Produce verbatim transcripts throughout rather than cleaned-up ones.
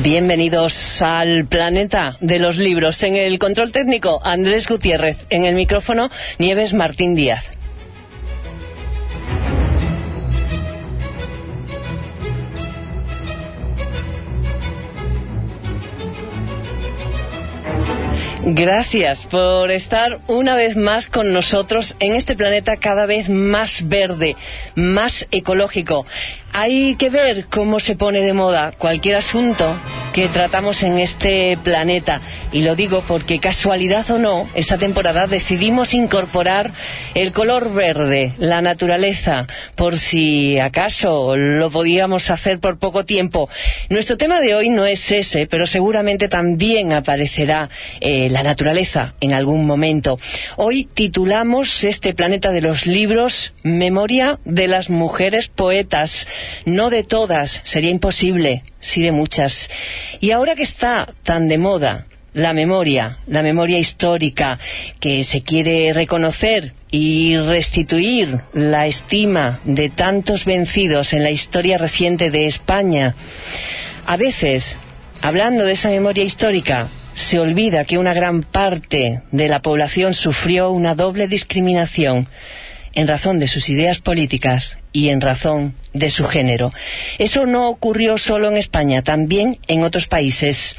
Bienvenidos al planeta de los libros. En el control técnico, Andrés Gutiérrez. En el micrófono, Nieves Martín Díaz. Gracias por estar una vez más con nosotros en este planeta cada vez más verde, más ecológico. Hay que ver cómo se pone de moda cualquier asunto que tratamos en este planeta. Y lo digo porque, casualidad o no, esta temporada decidimos incorporar el color verde, la naturaleza, por si acaso lo podíamos hacer por poco tiempo. Nuestro tema de hoy no es ese, pero seguramente también aparecerá eh, la naturaleza en algún momento. Hoy titulamos este planeta de los libros Memoria de las mujeres poetas. No de todas, sería imposible, sí de muchas. Y ahora que está tan de moda la memoria, la memoria histórica, que se quiere reconocer y restituir la estima de tantos vencidos en la historia reciente de España, a veces, hablando de esa memoria histórica, se olvida que una gran parte de la población sufrió una doble discriminación en razón de sus ideas políticas y en razón de su género. Eso no ocurrió solo en España, también en otros países.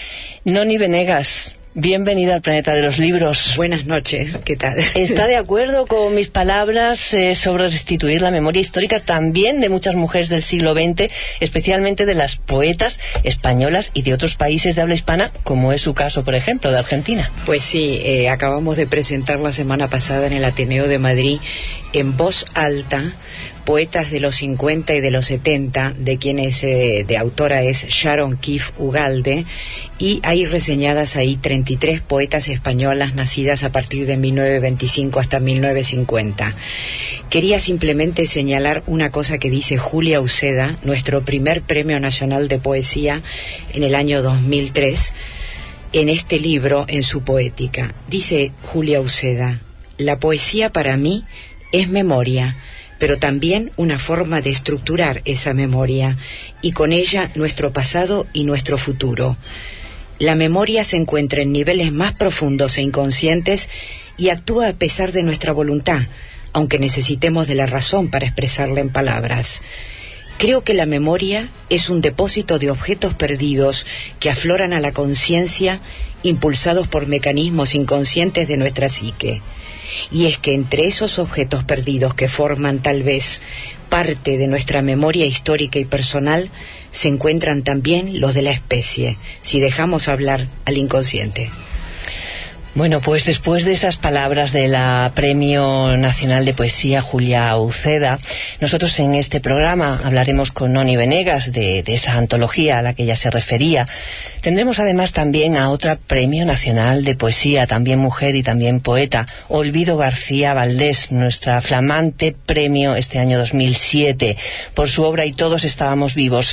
Noni Venegas, bienvenida al planeta de los libros. Buenas noches, ¿qué tal? ¿Está de acuerdo con mis palabras eh, sobre restituir la memoria histórica también de muchas mujeres del siglo veinte, especialmente de las poetas españolas y de otros países de habla hispana, como es su caso, por ejemplo, de Argentina? Pues sí, eh, acabamos de presentar la semana pasada en el Ateneo de Madrid, en voz alta, poetas de los cincuenta y de los setenta, de quienes eh, de autora es Sharon Keefe Ugalde, y hay reseñadas ahí treinta y tres poetas españolas nacidas a partir de mil novecientos veinticinco hasta mil novecientos cincuenta. Quería simplemente señalar una cosa que dice Julia Uceda, nuestro primer Premio Nacional de Poesía en el año dos mil tres, en este libro, en su poética. Dice Julia Uceda: la poesía para mí es memoria, pero también una forma de estructurar esa memoria, y con ella nuestro pasado y nuestro futuro. La memoria se encuentra en niveles más profundos e inconscientes y actúa a pesar de nuestra voluntad, aunque necesitemos de la razón para expresarla en palabras. Creo que la memoria es un depósito de objetos perdidos que afloran a la conciencia, impulsados por mecanismos inconscientes de nuestra psique. Y es que entre esos objetos perdidos que forman tal vez parte de nuestra memoria histórica y personal, se encuentran también los de la especie, si dejamos hablar al inconsciente. Bueno, pues después de esas palabras de la Premio Nacional de Poesía Julia Uceda, nosotros en este programa hablaremos con Noni Venegas de, de esa antología a la que ella se refería. Tendremos además también a otra Premio Nacional de Poesía, también mujer y también poeta, Olvido García Valdés, nuestra flamante premio este año dos mil siete, por su obra Y todos estábamos vivos.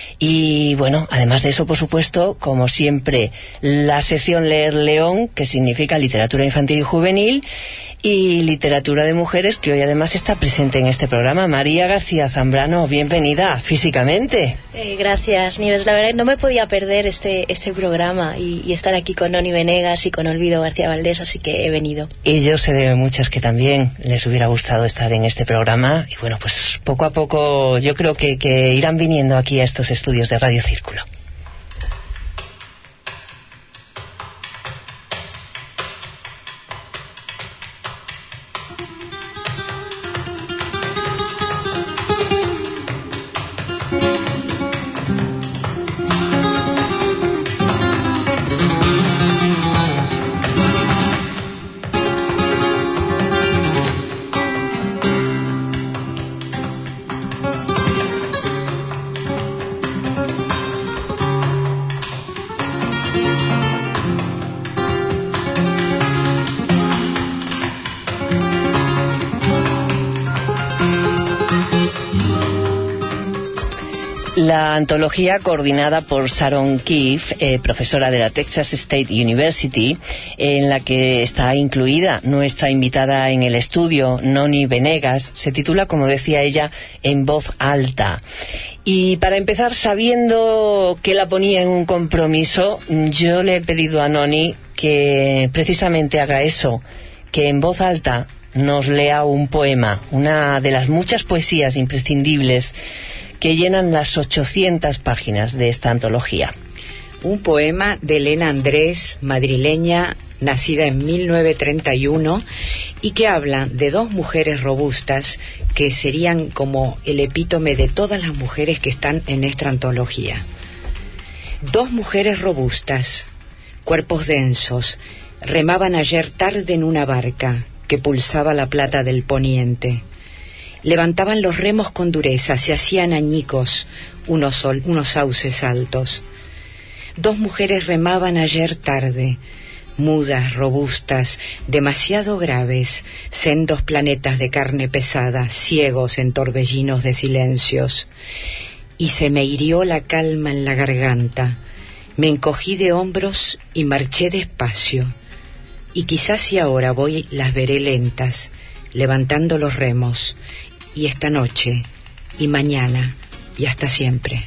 Y bueno, además de eso, por supuesto, como siempre, la sección Leer León, que significa literatura infantil y juvenil, y literatura de mujeres, que hoy además está presente en este programa. María García Zambrano, bienvenida físicamente. Eh, gracias, Nieves. La verdad no me podía perder este este programa y, y estar aquí con Noni Venegas y con Olvido García Valdés, así que he venido. Y yo sé de muchas que también les hubiera gustado estar en este programa, y bueno, pues poco a poco yo creo que, que irán viniendo aquí a estos estudios de Radio Círculo. La antología, coordinada por Sharon Keefe, eh, profesora de la Texas State University, en la que está incluida nuestra invitada en el estudio, Noni Venegas, se titula, como decía ella, En voz alta. Y para empezar, sabiendo que la ponía en un compromiso, yo le he pedido a Noni que precisamente haga eso, que en voz alta nos lea un poema, una de las muchas poesías imprescindibles que llenan las ochocientas páginas de esta antología. Un poema de Elena Andrés, madrileña, nacida en mil novecientos treinta y uno, y que habla de dos mujeres robustas que serían como el epítome de todas las mujeres que están en esta antología. Dos mujeres robustas, cuerpos densos, remaban ayer tarde en una barca que pulsaba la plata del poniente. Levantaban los remos con dureza, se hacían añicos unos, sol, unos sauces altos. Dos mujeres remaban ayer tarde, mudas, robustas, demasiado graves, sendos planetas de carne pesada, ciegos en torbellinos de silencios. Y se me hirió la calma en la garganta, me encogí de hombros y marché despacio. Y quizás si ahora voy las veré lentas, levantando los remos, y esta noche, y mañana, y hasta siempre.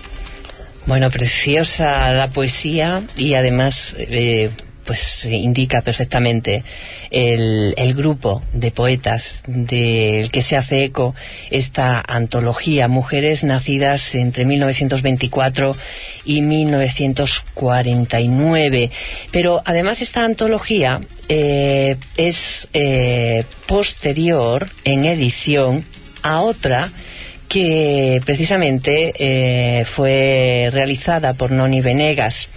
Bueno, preciosa la poesía y además eh, pues indica perfectamente el, el grupo de poetas del que se hace eco esta antología, mujeres nacidas entre mil novecientos veinticuatro y mil novecientos cuarenta y nueve. Pero además esta antología eh, es eh, posterior en edición a otra que precisamente eh, fue realizada por Noni Venegas.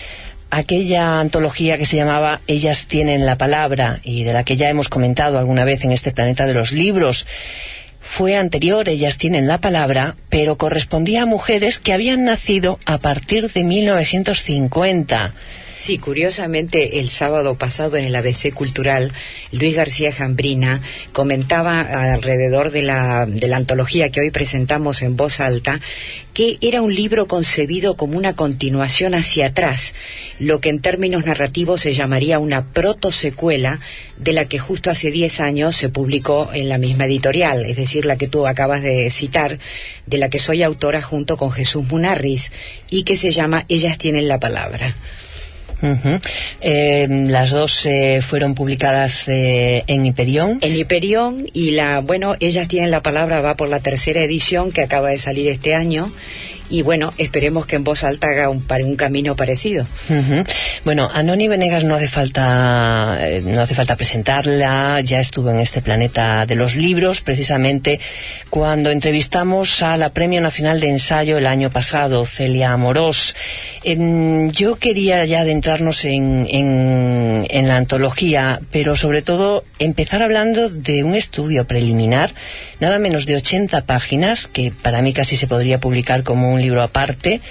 Aquella antología que se llamaba Ellas tienen la palabra y de la que ya hemos comentado alguna vez en este Planeta de los Libros, fue anterior, Ellas tienen la palabra, pero correspondía a mujeres que habían nacido a partir de mil novecientos cincuenta. Sí, curiosamente el sábado pasado en el A B C Cultural, Luis García Jambrina comentaba alrededor de la, de la antología que hoy presentamos en voz alta, que era un libro concebido como una continuación hacia atrás, lo que en términos narrativos se llamaría una protosecuela de la que justo hace diez años se publicó en la misma editorial, es decir, la que tú acabas de citar, de la que soy autora junto con Jesús Munarriz, y que se llama Ellas tienen la palabra. Uh-huh. Eh, las dos eh, fueron publicadas eh, en Hiperión. En Hiperión, y la, bueno, Ellas tienen la palabra, va por la tercera edición que acaba de salir este año. Y bueno, esperemos que en voz alta haga un, un camino parecido. Uh-huh. Bueno, a Noni Venegas no hace falta eh, no hace falta presentarla, ya estuvo en este Planeta de los Libros, precisamente cuando entrevistamos a la Premio Nacional de Ensayo el año pasado, Celia Amorós. En, yo quería ya adentrarnos en, en, en la antología, pero sobre todo empezar hablando de un estudio preliminar, nada menos de ochenta páginas, que para mí casi se podría publicar como un libro aparte,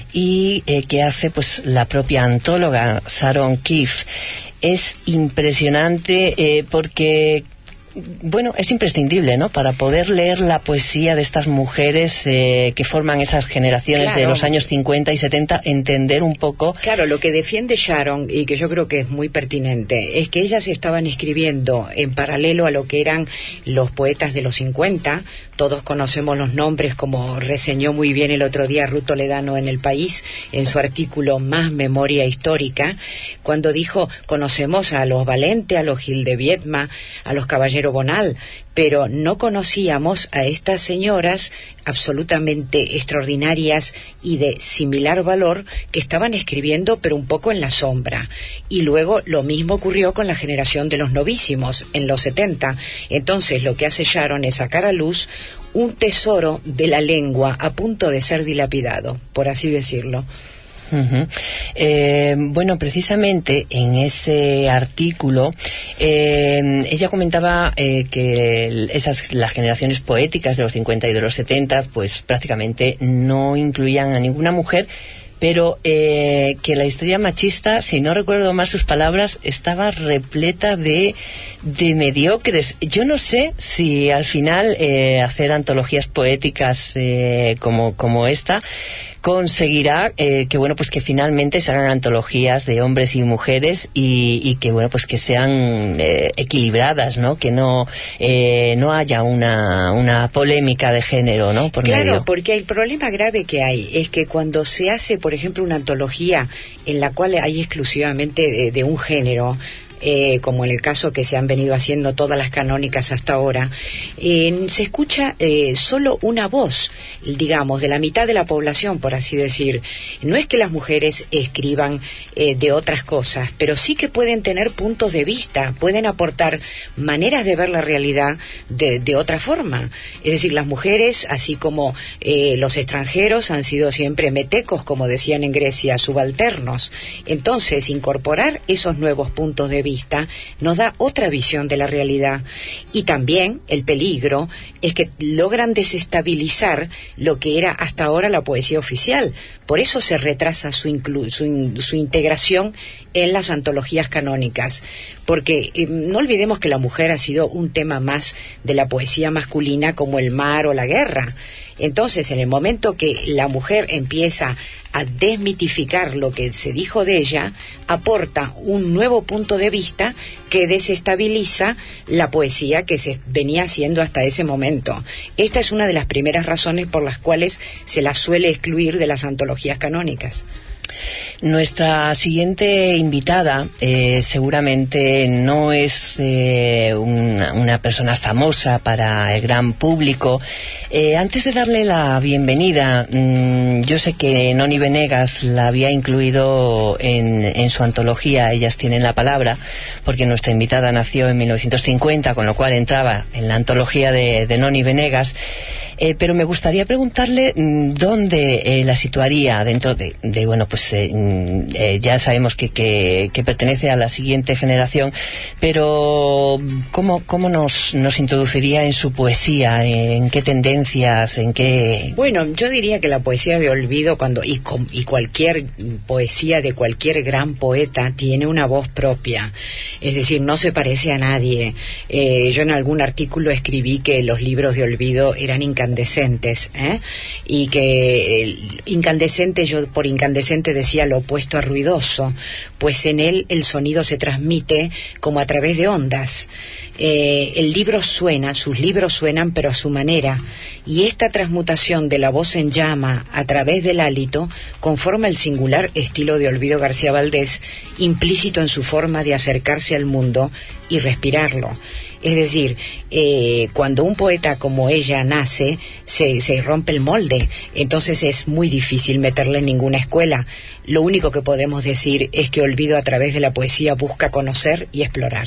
y eh, que hace pues la propia antóloga Sharon Keefe. Es impresionante eh, porque bueno, es imprescindible, ¿no?, para poder leer la poesía de estas mujeres eh, que forman esas generaciones, claro, de los años cincuenta y setenta, entender un poco. Claro, lo que defiende Sharon, y que yo creo que es muy pertinente, es que ellas estaban escribiendo en paralelo a lo que eran los poetas de los cincuenta. Todos conocemos los nombres, como reseñó muy bien el otro día Ruth Toledano en El País, en su artículo Más Memoria Histórica, cuando dijo, conocemos a los Valente, a los Gil de Viedma, a los Caballero Bonal, pero no conocíamos a estas señoras absolutamente extraordinarias y de similar valor que estaban escribiendo, pero un poco en la sombra. Y luego lo mismo ocurrió con la generación de los novísimos en los setenta. Entonces lo que hace Sharon es sacar a luz un tesoro de la lengua a punto de ser dilapidado, por así decirlo. Uh-huh. Eh, bueno, precisamente en ese artículo eh, ella comentaba eh, que esas las generaciones poéticas de los cincuenta y de los setenta pues prácticamente no incluían a ninguna mujer, pero eh, que la historia machista, si no recuerdo mal sus palabras, estaba repleta de, de mediocres. Yo no sé si al final eh, hacer antologías poéticas eh, como, como esta conseguirá eh, que bueno pues que finalmente se hagan antologías de hombres y mujeres y, y que bueno pues que sean eh, equilibradas, ¿no? Que no eh, no haya una una polémica de género, ¿no? Por claro, medio. Porque el problema grave que hay es que cuando se hace, por ejemplo, una antología en la cual hay exclusivamente de, de un género, Eh, como en el caso que se han venido haciendo todas las canónicas hasta ahora, eh, se escucha eh, solo una voz, digamos, de la mitad de la población, por así decir. No es que las mujeres escriban eh, de otras cosas, pero sí que pueden tener puntos de vista, pueden aportar maneras de ver la realidad de, de otra forma. Es decir, las mujeres, así como eh, los extranjeros, han sido siempre metecos, como decían en Grecia, subalternos. Entonces, incorporar esos nuevos puntos de vista vista, nos da otra visión de la realidad. Y también el peligro es que logran desestabilizar lo que era hasta ahora la poesía oficial. Por eso se retrasa su, inclu- su, in- su integración en las antologías canónicas, porque eh, no olvidemos que la mujer ha sido un tema más de la poesía masculina, como el mar o la guerra. Entonces, en el momento que la mujer empieza a desmitificar lo que se dijo de ella, aporta un nuevo punto de vista que desestabiliza la poesía que se venía haciendo hasta ese momento. Esta es una de las primeras razones por las cuales se la suele excluir de las antologías canónicas. Nuestra siguiente invitada eh, seguramente no es eh, una, una persona famosa para el gran público. Eh, antes de darle la bienvenida, mmm, yo sé que Noni Venegas la había incluido en, en su antología Ellas tienen la palabra, porque nuestra invitada nació en mil novecientos cincuenta, con lo cual entraba en la antología de, de Noni Venegas. Eh, pero me gustaría preguntarle mmm, dónde eh, la situaría dentro de, de bueno, pues eh, eh, ya sabemos que, que, que pertenece a la siguiente generación, pero ¿cómo, cómo nos, nos introduciría en su poesía? ¿En qué tendencias? ¿En qué...? Bueno, yo diría que la poesía de olvido, cuando y, com, y cualquier poesía de cualquier gran poeta tiene una voz propia, es decir, no se parece a nadie. Eh, yo en algún artículo escribí que los libros de olvido eran incandescentes, ¿eh? Y que eh, incandescente, yo por incandescente decía lo opuesto a ruidoso, pues en él el sonido se transmite como a través de ondas. Eh, el libro suena, sus libros suenan, pero a su manera, y esta transmutación de la voz en llama a través del hálito conforma el singular estilo de Olvido García Valdés, implícito en su forma de acercarse al mundo y respirarlo. Es decir, eh, cuando un poeta como ella nace, se, se rompe el molde, entonces es muy difícil meterle en ninguna escuela. Lo único que podemos decir es que Olvido a través de la poesía busca conocer y explorar.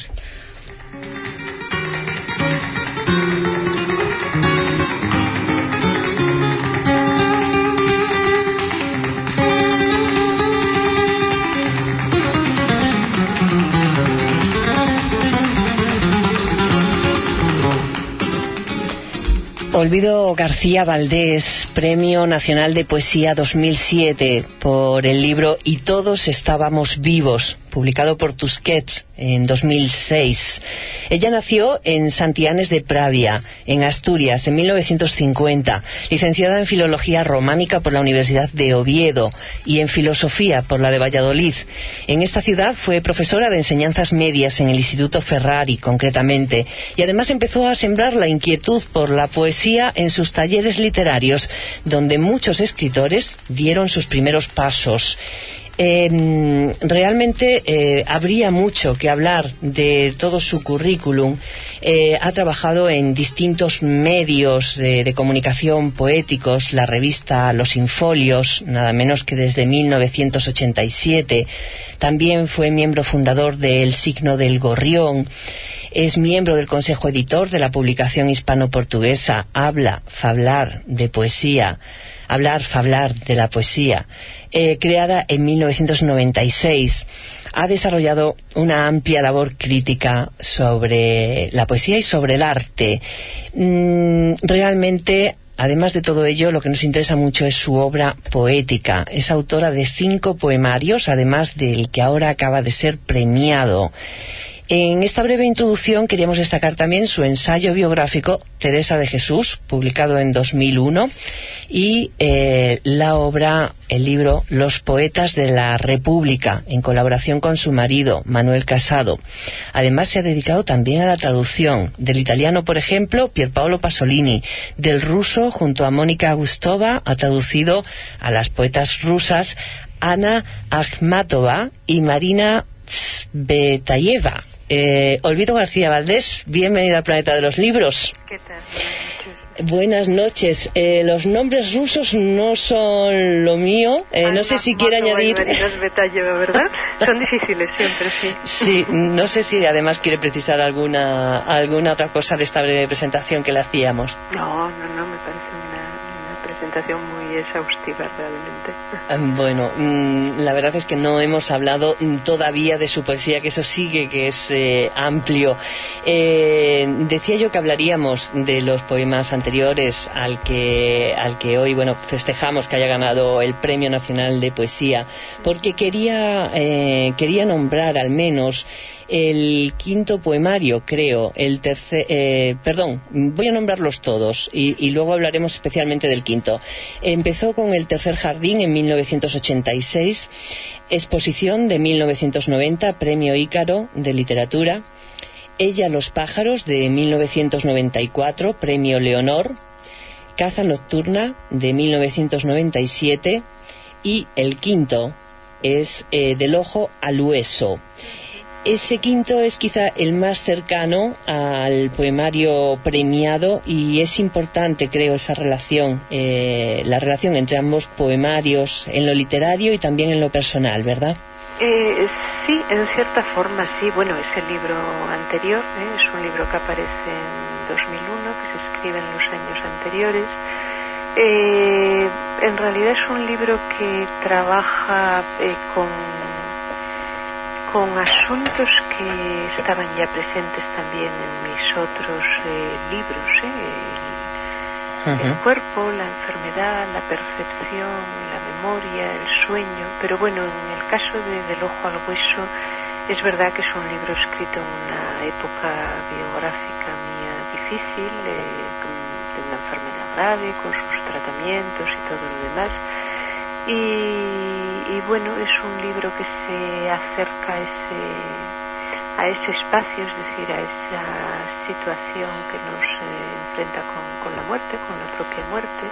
Olvido García Valdés, Premio Nacional de Poesía dos mil siete por el libro Y todos estábamos vivos, publicado por Tusquets en dos mil seis. Ella nació en Santianes de Pravia, en Asturias, en mil novecientos cincuenta, licenciada en Filología Románica por la Universidad de Oviedo y en Filosofía por la de Valladolid. En esta ciudad fue profesora de enseñanzas medias en el Instituto Ferrari, concretamente, y además empezó a sembrar la inquietud por la poesía en sus talleres literarios, donde muchos escritores dieron sus primeros pasos. Eh, realmente eh, habría mucho que hablar de todo su currículum. Eh, ha trabajado en distintos medios de, de comunicación poéticos, la revista Los Infolios, nada menos que desde mil novecientos ochenta y siete. También fue miembro fundador de El Signo del Gorrión. Es miembro del Consejo Editor de la publicación hispano-portuguesa Habla, Fablar de Poesía, Hablar, Fablar de la Poesía, eh, creada en mil novecientos noventa y seis. Ha desarrollado una amplia labor crítica sobre la poesía y sobre el arte. Mm, realmente además de todo ello, lo que nos interesa mucho es su obra poética. Es autora de cinco poemarios, además del que ahora acaba de ser premiado. En esta breve introducción queríamos destacar también su ensayo biográfico Teresa de Jesús, publicado en dos mil uno, y eh, la obra, el libro Los poetas de la República, en colaboración con su marido, Manuel Casado. Además se ha dedicado también a la traducción. Del italiano, por ejemplo, Pierpaolo Pasolini. Del ruso, junto a Mónica Gustova, ha traducido a las poetas rusas Ana Akhmatova y Marina Tsvetayeva. Eh, Olvido García Valdés, bienvenida al Planeta de los Libros. ¿Qué tal? Buenas noches. Eh, los nombres rusos no son lo mío. Eh, no sé si quiere añadir... ¿verdad? Son difíciles siempre, sí. Sí, no sé si además quiere precisar alguna alguna otra cosa de esta breve presentación que le hacíamos. No, no, no, me parece una, una presentación muy exhaustiva realmente. Bueno, la verdad es que no hemos hablado todavía de su poesía, que eso sigue que es eh, amplio. Eh, decía yo que hablaríamos de los poemas anteriores al que al que hoy, bueno, festejamos que haya ganado el Premio Nacional de Poesía, porque quería eh, quería nombrar al menos el quinto poemario, creo, el tercer, eh, perdón, voy a nombrarlos todos y, y luego hablaremos especialmente del quinto. Empezó con El tercer jardín en mil novecientos ochenta y seis, Exposición de mil novecientos noventa, Premio Ícaro de Literatura, Ella los pájaros de mil novecientos noventa y cuatro, Premio Leonor, Caza nocturna de mil novecientos noventa y siete y el quinto es eh, Del ojo al hueso. Ese quinto es quizá el más cercano al poemario premiado y es importante, creo, esa relación, eh, la relación entre ambos poemarios en lo literario y también en lo personal, ¿verdad? Eh, sí, en cierta forma sí. Bueno, es el libro anterior, ¿eh? Es un libro que aparece en dos mil uno, que se escribe en los años anteriores. Eh, en realidad es un libro que trabaja eh, con... con asuntos que estaban ya presentes también en mis otros eh, libros, ¿eh? el, uh-huh. el cuerpo, la enfermedad, la percepción, la memoria, el sueño, pero bueno, en el caso de Del ojo al hueso es verdad que es un libro escrito en una época biográfica mía difícil, eh, de una enfermedad grave, con sus tratamientos y todo lo demás. Y, y bueno, es un libro que se acerca a ese, a ese espacio, es decir, a esa situación que nos eh, enfrenta con, con la muerte, con la propia muerte.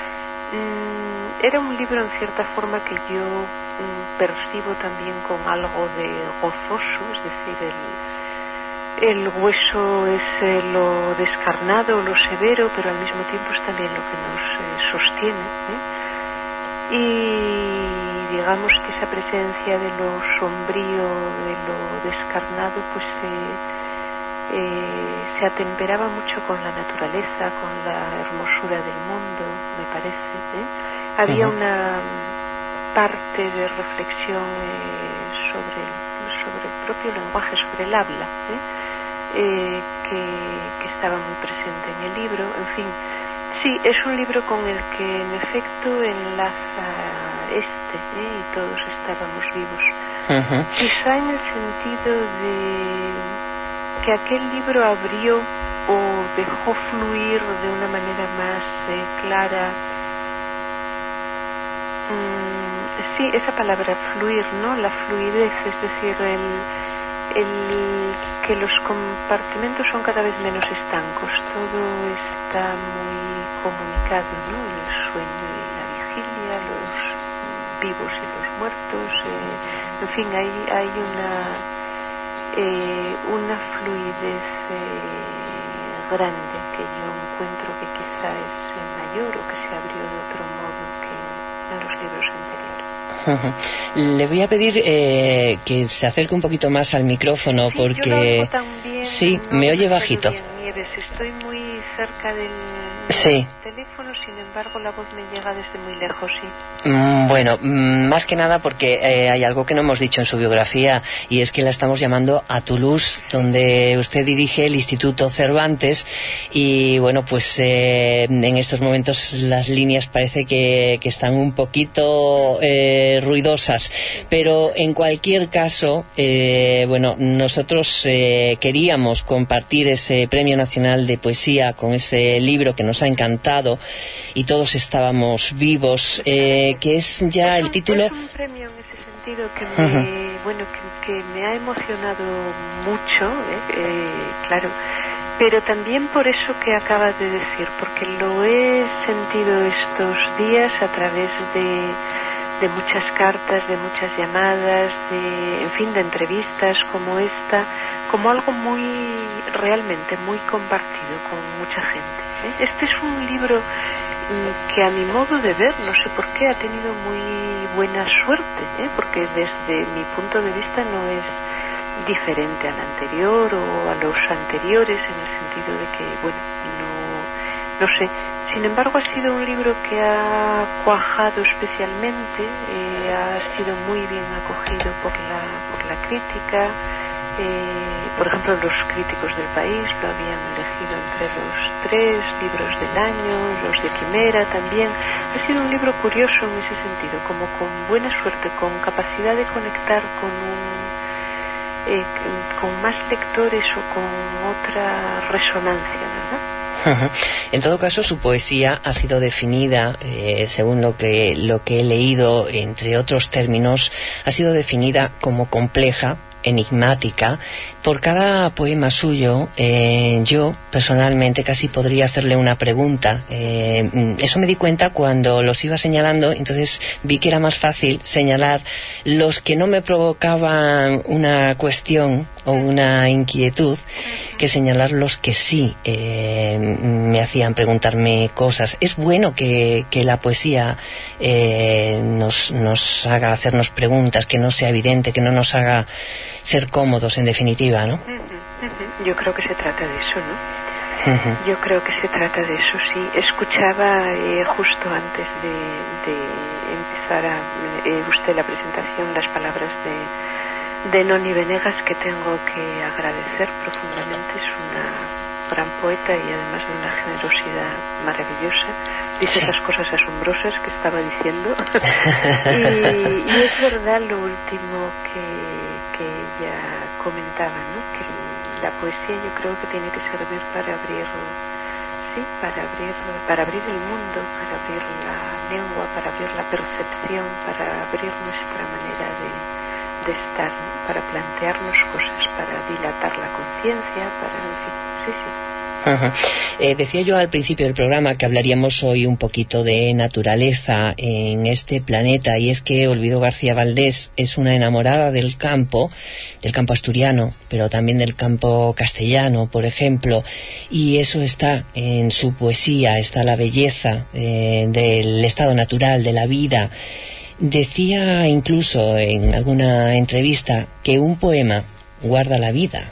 Mm, era un libro en cierta forma que yo mm, percibo también con algo de gozoso, es decir, el, el hueso es eh, lo descarnado, lo severo, pero al mismo tiempo es también lo que nos eh, sostiene, ¿eh? Y digamos que esa presencia de lo sombrío, de lo descarnado, pues eh, eh, se atemperaba mucho con la naturaleza, con la hermosura del mundo, me parece, ¿eh? Había uh-huh. una parte de reflexión eh, sobre, el, sobre el propio lenguaje, sobre el habla, ¿eh? Eh, que, que estaba muy presente en el libro, en fin. Sí, es un libro con el que en efecto enlaza este, ¿eh? Y todos estábamos vivos. Uh-huh. Quizá en el sentido de que aquel libro abrió o dejó fluir de una manera más eh, clara. Mm, sí, esa palabra fluir, ¿no? La fluidez, es decir, el, el que los compartimentos son cada vez menos estancos, todo está muy comunicado, ¿no? El sueño y la vigilia, los vivos y los muertos, eh, en fin, hay, hay una eh, una fluidez eh, grande que yo encuentro que quizá es mayor o que se abrió de otro modo que en los libros anteriores. Le voy a pedir eh, que se acerque un poquito más al micrófono, sí, porque... yo lo oigo tan bien Sí, no me oye recuerdo bajito. bien, Nieves, estoy muy cerca del Sí. teléfono, sin embargo la voz me llega desde muy lejos, sí. Mm, Bueno, mm, más que nada porque eh, hay algo que no hemos dicho en su biografía, y es que la estamos llamando a Toulouse, donde usted dirige el Instituto Cervantes, y bueno, pues eh, en estos momentos las líneas parece que, que están un poquito eh, ruidosas, pero en cualquier caso, eh, bueno, nosotros eh, queríamos compartir ese Premio Nacional de Poesía con ese libro que nos ha encantado y todos estábamos vivos, eh, que es ya es el un, título. Es un premio en ese sentido que me, uh-huh. bueno, que, que me ha emocionado mucho, ¿eh? Eh, claro, pero también por eso que acabas de decir, porque lo he sentido estos días a través de, de muchas cartas, de muchas llamadas, de, en fin, de entrevistas como esta, como algo muy, realmente muy compartido con mucha gente, ¿eh? Este es un libro que a mi modo de ver, no sé por qué, ha tenido muy buena suerte, ¿eh? Porque desde mi punto de vista no es diferente al anterior o a los anteriores, en el sentido de que, bueno, no, no sé. Sin embargo, ha sido un libro que ha cuajado especialmente, eh, ha sido muy bien acogido por la, por la crítica. Eh, por ejemplo, los críticos del país lo habían elegido entre los tres libros del año, los de Quimera también. Ha sido un libro curioso en ese sentido, como con buena suerte, con capacidad de conectar con un, eh, con más lectores o con otra resonancia, ¿verdad? En todo caso, su poesía ha sido definida, eh, según lo que, lo que he leído, entre otros términos, ha sido definida como compleja, enigmática. Por cada poema suyo, eh, yo personalmente casi podría hacerle una pregunta. Eh, eso me di cuenta cuando los iba señalando, entonces vi que era más fácil señalar los que no me provocaban una cuestión o una inquietud que señalar los que sí eh, me hacían preguntarme cosas. Es bueno que, que la poesía eh, nos, nos haga hacernos preguntas, que no sea evidente, que no nos haga ser cómodos, en definitiva, ¿no? Yo creo que se trata de eso, ¿no? Uh-huh. Yo creo que se trata de eso, sí. Escuchaba eh, justo antes de, de empezar a, eh, usted la presentación las palabras de, de Noni Venegas, que tengo que agradecer profundamente. Es una gran poeta y además de una generosidad maravillosa. Dice sí. Esas cosas asombrosas que estaba diciendo. y, y es verdad lo último que que ella comentaba, ¿no? Que la poesía yo creo que tiene que servir para abrir, sí, para abrir, para abrir el mundo, para abrir la lengua, para abrir la percepción, para abrir nuestra manera de, de estar, ¿no? Para plantearnos cosas, para dilatar la conciencia, para, en fin, sí, sí. Uh-huh. Eh, decía yo al principio del programa que hablaríamos hoy un poquito de naturaleza en este planeta, y es que Olvido García Valdés es una enamorada del campo, del campo asturiano, pero también del campo castellano, por ejemplo, y eso está en su poesía, está la belleza eh, del estado natural, de la vida. Decía incluso en alguna entrevista que un poema guarda la vida.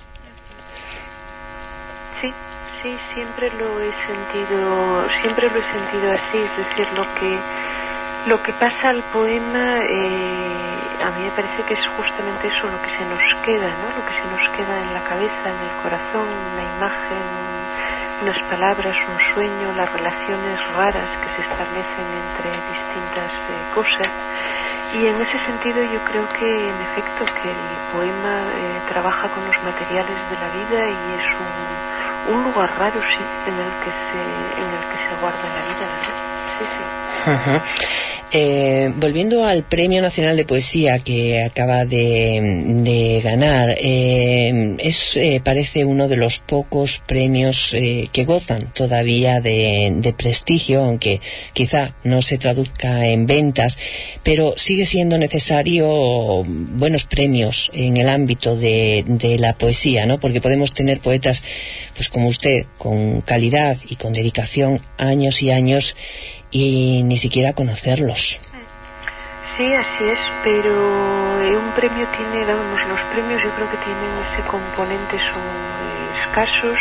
Sí, siempre lo he sentido, siempre lo he sentido así, es decir, lo que lo que pasa al poema, eh, a mí me parece que es justamente eso lo que se nos queda, ¿no? Lo que se nos queda en la cabeza, en el corazón, una imagen, unas palabras, un sueño, las relaciones raras que se establecen entre distintas eh, cosas. Y en ese sentido yo creo que, en efecto, que el poema eh, trabaja con los materiales de la vida y es un un lugar raro, sí, en el que se en el que se guarda la vida, ¿verdad? Sí, sí. Uh-huh. Eh, volviendo al Premio Nacional de Poesía que acaba de, de ganar, eh, es eh, parece uno de los pocos premios eh, que gozan todavía de, de prestigio, aunque quizá no se traduzca en ventas, pero sigue siendo necesario buenos premios en el ámbito de, de la poesía, ¿no? Porque podemos tener poetas, pues como usted, con calidad y con dedicación, años y años, y ni siquiera conocerlos. Sí, así es, pero un premio tiene, vamos, los premios yo creo que tienen ese componente, son eh, casos,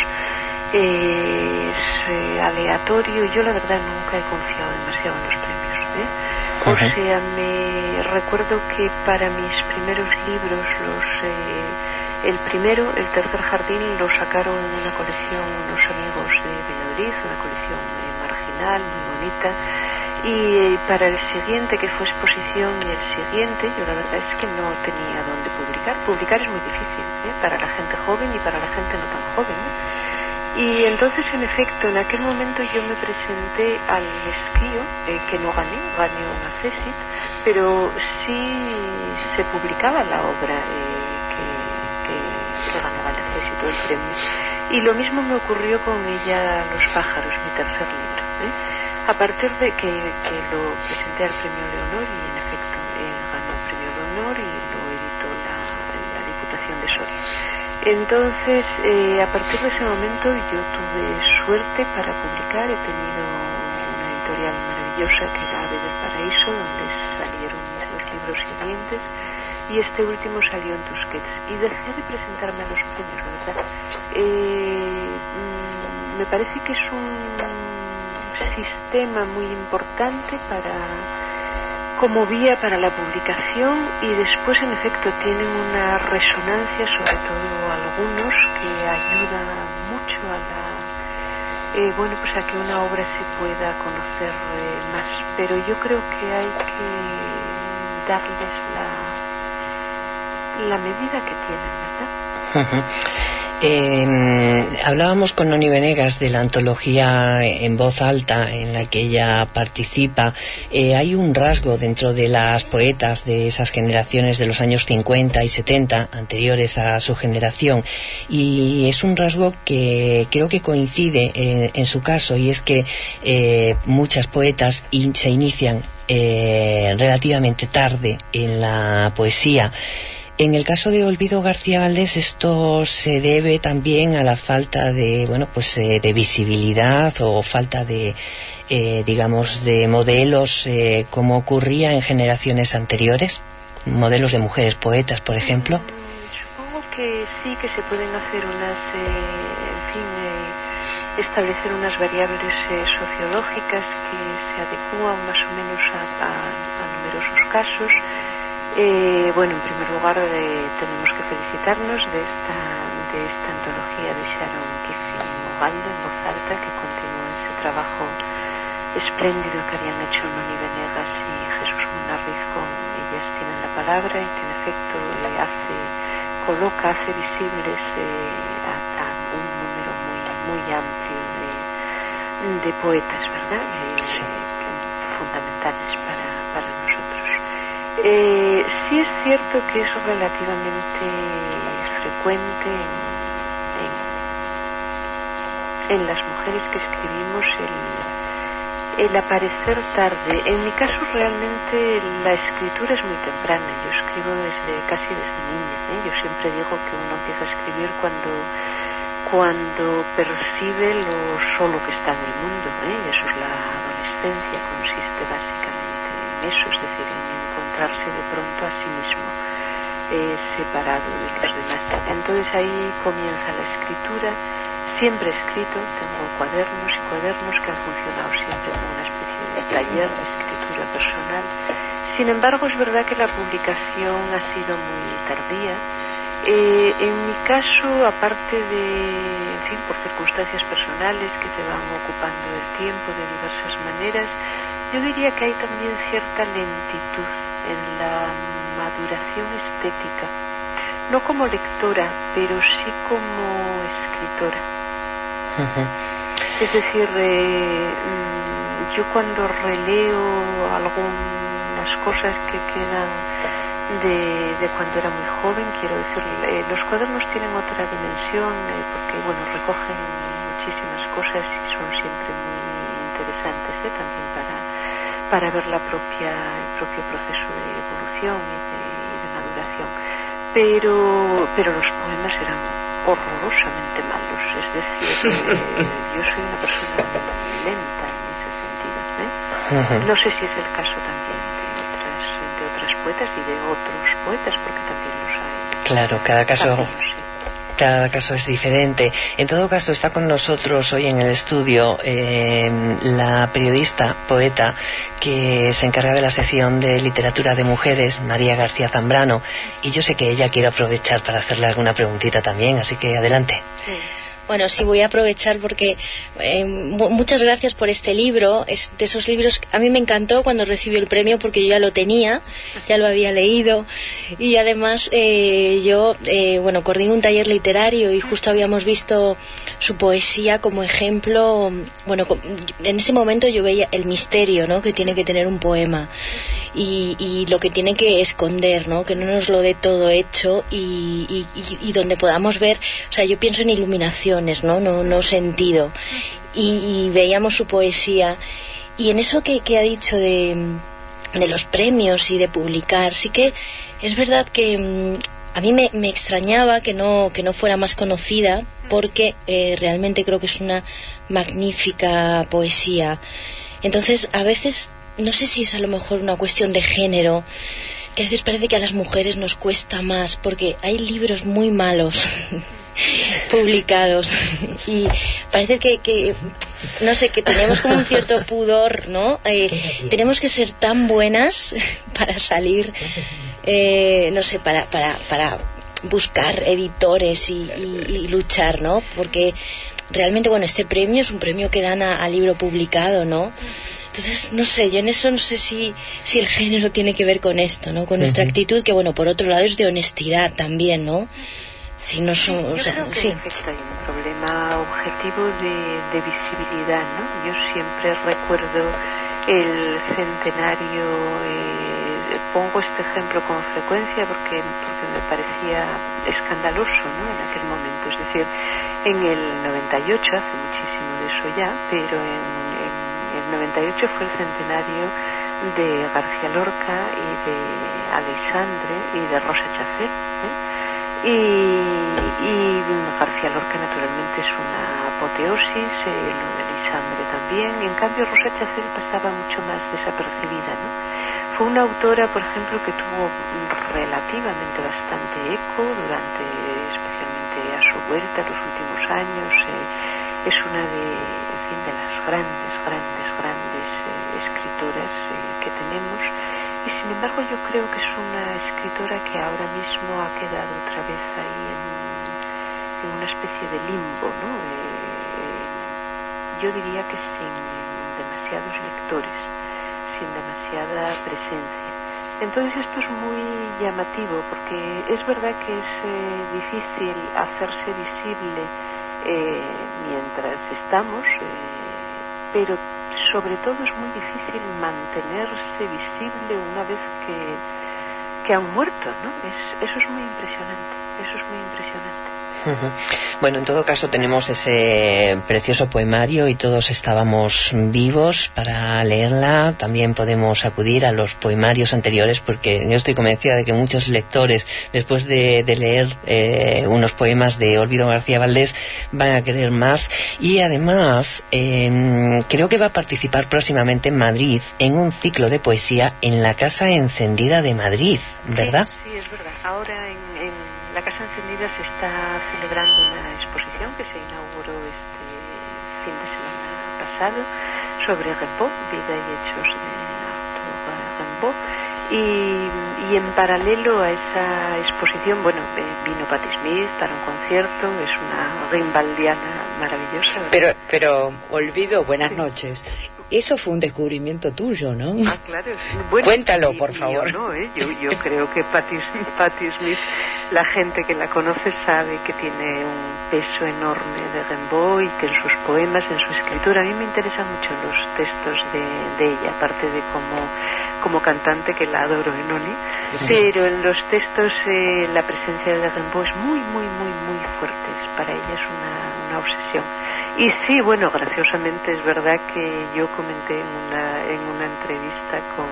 eh, es eh, aleatorio. Yo la verdad nunca he confiado demasiado en los premios, ¿eh? O Ajá. sea, me recuerdo que para mis primeros libros, los eh, el primero, el tercer jardín, lo sacaron en una colección unos amigos de Valladolid, una colección eh, marginal, muy bonita. Y para el siguiente, que fue exposición, y el siguiente, yo la verdad es que no tenía dónde publicar. Publicar es muy difícil, ¿eh? Para la gente joven y para la gente no tan joven, ¿eh? Y entonces, en efecto, en aquel momento yo me presenté al Esquío, eh, que no gané, gané un Accessit, pero sí se publicaba la obra eh, que, que, que ganaba el Accessit o el premio. Y lo mismo me ocurrió con Ella los pájaros, mi tercer libro, ¿eh? A partir de que, que lo presenté al premio Leonor, y en efecto eh, ganó el premio Leonor y lo editó la, la Diputación de Soria. Entonces, eh, a partir de ese momento yo tuve suerte para publicar. He tenido una editorial maravillosa que era Ave del Paraíso, donde salieron mis dos libros siguientes, y este último salió en Tusquets. Y dejé de presentarme a los premios, la verdad. Eh, mm, me parece que es un sistema muy importante para como vía para la publicación, y después en efecto tienen una resonancia, sobre todo algunos, que ayuda mucho a la eh, bueno pues a que una obra se pueda conocer eh, más, pero yo creo que hay que darles la la medida que tienen, ¿verdad? Uh-huh. Eh, hablábamos con Noni Venegas de la antología en voz alta en la que ella participa. Eh, hay un rasgo dentro de las poetas de esas generaciones de los años cincuenta y setenta, anteriores a su generación, y es un rasgo que creo que coincide en, en su caso, y es que eh, muchas poetas in, se inician eh, relativamente tarde en la poesía. En el caso de Olvido García Valdés, esto se debe también a la falta de, bueno, pues eh, de visibilidad, o falta de, eh, digamos, de modelos, eh, como ocurría en generaciones anteriores, modelos de mujeres poetas, por ejemplo. Supongo que sí, que se pueden hacer unas, eh, en fin, eh, establecer unas variables eh, sociológicas que se adecúan más o menos a, a, a numerosos casos. Eh, bueno, en primer lugar eh, tenemos que felicitarnos de esta de esta antología de Sharon Kiffin Mogaldo en voz alta, que continúa ese trabajo espléndido que habían hecho Noni Venegas y Jesús Munarriz con Ellas tienen la palabra, y que en efecto eh, hace coloca, hace visibles eh, a, a un número muy muy amplio de, de poetas, ¿verdad? Eh, sí. Fundamentales para, para nosotros. Eh, sí es cierto que es relativamente frecuente en, en, en las mujeres que escribimos el, el aparecer tarde. En mi caso realmente la escritura es muy temprana. Yo escribo desde casi desde niña, ¿eh? Yo siempre digo que uno empieza a escribir cuando cuando percibe lo solo que está en el mundo, ¿eh? Y eso es la adolescencia, consiste básicamente en eso, es decir, en encontrarse de pronto a sí mismo eh, separado de los demás. Entonces ahí comienza la escritura. Siempre he escrito, tengo cuadernos y cuadernos que han funcionado siempre como una especie de taller de escritura personal. Sin embargo, es verdad que la publicación ha sido muy tardía. Eh, en mi caso, aparte de, en fin, por circunstancias personales que te van ocupando el tiempo de diversas maneras, yo diría que hay también cierta lentitud en la maduración estética, no como lectora, pero sí como escritora. Uh-huh. Es decir, eh, yo cuando releo algunas cosas que quedan de, de cuando era muy joven, quiero decir, eh, los cuadernos tienen otra dimensión, eh, porque bueno, recogen muchísimas cosas y son siempre muy interesantes, eh, también para para ver la propia el propio proceso de evolución y de, y de maduración. Pero pero los poemas eran horrorosamente malos, es decir, eh, yo soy una persona lenta en ese sentido, ¿eh? Uh-huh. No sé si es el caso también de otras de otras poetas y de otros poetas, porque también los hay. Claro, cada caso. También, sí. Cada caso es diferente. En todo caso, está con nosotros hoy en el estudio eh, la periodista, poeta, que se encarga de la sección de literatura de mujeres, María García Zambrano, y yo sé que ella quiere aprovechar para hacerle alguna preguntita también, así que adelante. Sí. Bueno, sí, voy a aprovechar porque eh, muchas gracias por este libro. Es de esos libros, a mí me encantó cuando recibió el premio porque yo ya lo tenía, ya lo había leído, y además eh, yo, eh, bueno, coordino un taller literario y justo habíamos visto su poesía como ejemplo. Bueno, en ese momento yo veía el misterio, ¿no?, que tiene que tener un poema y, y lo que tiene que esconder, ¿no?, que no nos lo dé todo hecho y, y, y donde podamos ver, o sea, yo pienso en iluminación, ¿no? No, no sentido. Y, y veíamos su poesía. Y en eso que, que ha dicho de, de los premios y de publicar, sí que es verdad que mmm, a mí me, me extrañaba que no, que no fuera más conocida, porque eh, realmente creo que es una magnífica poesía. Entonces, a veces, no sé si es a lo mejor una cuestión de género, que a veces parece que a las mujeres nos cuesta más, porque hay libros muy malos publicados y parece que, que no sé, que tenemos como un cierto pudor, ¿no? Eh, tenemos que ser tan buenas para salir, eh, no sé, para, para, para buscar editores y, y, y luchar, ¿no? Porque realmente, bueno, este premio es un premio que dan a, a libro publicado, ¿no? Entonces, no sé, yo en eso no sé si, si el género tiene que ver con esto, ¿no? Con nuestra actitud, que bueno, por otro lado es de honestidad también, ¿no? Si no son, yo o sea, creo que sí. en efecto hay un problema objetivo de, de visibilidad, ¿no? Yo siempre recuerdo el centenario, eh, pongo este ejemplo con frecuencia porque, porque me parecía escandaloso, ¿no?, en aquel momento. Es decir, en el noventa y ocho, hace muchísimo de eso ya, pero en, en el noventa y ocho fue el centenario de García Lorca y de Aleixandre y de Rosa Chacel, ¿eh? Y, y García Lorca naturalmente es una apoteosis, eh, lo de Aleixandre también. En cambio Rosa Chacel pasaba mucho más desapercibida, ¿no? Fue una autora, por ejemplo, que tuvo relativamente bastante eco durante, especialmente a su vuelta, los últimos años. Eh, es una de, en fin, de las grandes, grandes, grandes eh, escritoras eh, que tenemos. Y sin embargo yo creo que es una escritora que ahora mismo ha quedado otra vez ahí en, en una especie de limbo, ¿no? Eh, yo diría que sin demasiados lectores, sin demasiada presencia. Entonces esto es muy llamativo porque es verdad que es eh, difícil hacerse visible eh, mientras estamos, eh, pero sobre todo es muy difícil mantenerse visible una vez que, que han muerto, ¿no? Es, eso es muy impresionante, eso es muy impresionante. Bueno, en todo caso tenemos ese precioso poemario y todos estábamos vivos para leerla. También podemos acudir a los poemarios anteriores porque yo estoy convencida de que muchos lectores, después de, de leer eh, unos poemas de Olvido García Valdés, van a querer más. Y además eh, creo que va a participar próximamente en Madrid en un ciclo de poesía en la Casa Encendida de Madrid, ¿verdad? Sí, sí, es verdad. Ahora en, en la Casa Encendida se está celebrando una exposición que se inauguró este fin de semana pasado sobre Rimbaud, vida y hechos de Arthur Rimbaud, y, y en paralelo a esa exposición, bueno, eh, vino Patti Smith para un concierto, es una rimbaldiana maravillosa, ¿verdad? Pero, pero Olvido, buenas noches. Eso fue un descubrimiento tuyo, ¿no? Ah, claro. Bueno, cuéntalo, y, por y favor. Yo, no, ¿eh? yo, yo creo que Patti, Patti Smith, la gente que la conoce sabe que tiene un peso enorme de Rimbaud y que en sus poemas, en su escritura, a mí me interesan mucho los textos de, de ella, aparte de como, como cantante, que la adoro, ¿eh, Noni? Sí. Pero en los textos eh, la presencia de Rimbaud es muy, muy, muy, muy fuerte. Para ella es una, una obsesión. Y sí, bueno, graciosamente es verdad que yo comenté en una en una entrevista con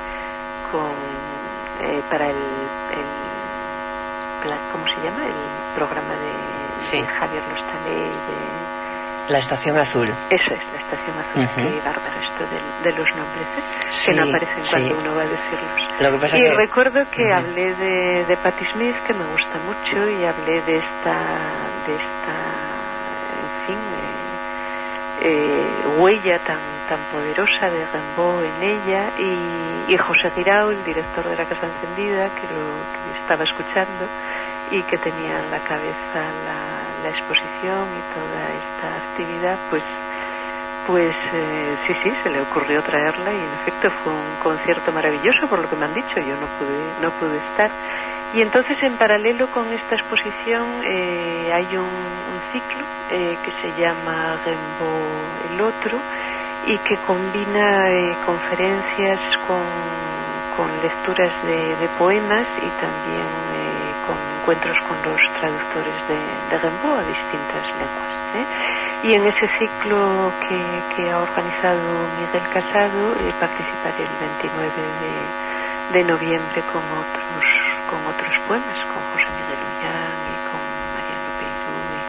con eh, para el, el ¿cómo se llama? El programa de, sí. de Javier Lostalé y de La Estación Azul. Eso es, La Estación Azul. Uh-huh. Qué bárbaro esto de, de los nombres, ¿eh? Sí, que no aparecen sí. cuando uno va a decirlos. Lo que pasa y que... recuerdo que uh-huh. hablé de, de Patti Smith, que me gusta mucho, y hablé de esta, de esta en fin, eh, eh, huella tan, tan poderosa de Rimbaud en ella, y, y José Guirao, el director de la Casa Encendida, que lo que estaba escuchando, y que tenía en la cabeza la, la exposición y toda esta actividad, pues pues eh, sí, sí, se le ocurrió traerla, y en efecto fue un concierto maravilloso, por lo que me han dicho. Yo no pude, no pude estar. Y entonces, en paralelo con esta exposición, eh, hay un, un ciclo eh, que se llama Rimbaud el Otro, y que combina eh, conferencias con, con lecturas de, de poemas, y también eh, con encuentros con los traductores de, de Rimbaud a distintas lenguas, ¿eh? Y en ese ciclo que, que ha organizado Miguel Casado, eh, participaré el veintinueve de, de noviembre con otros con otros poemas, con José Miguel Ullán y con Mariano Peiró y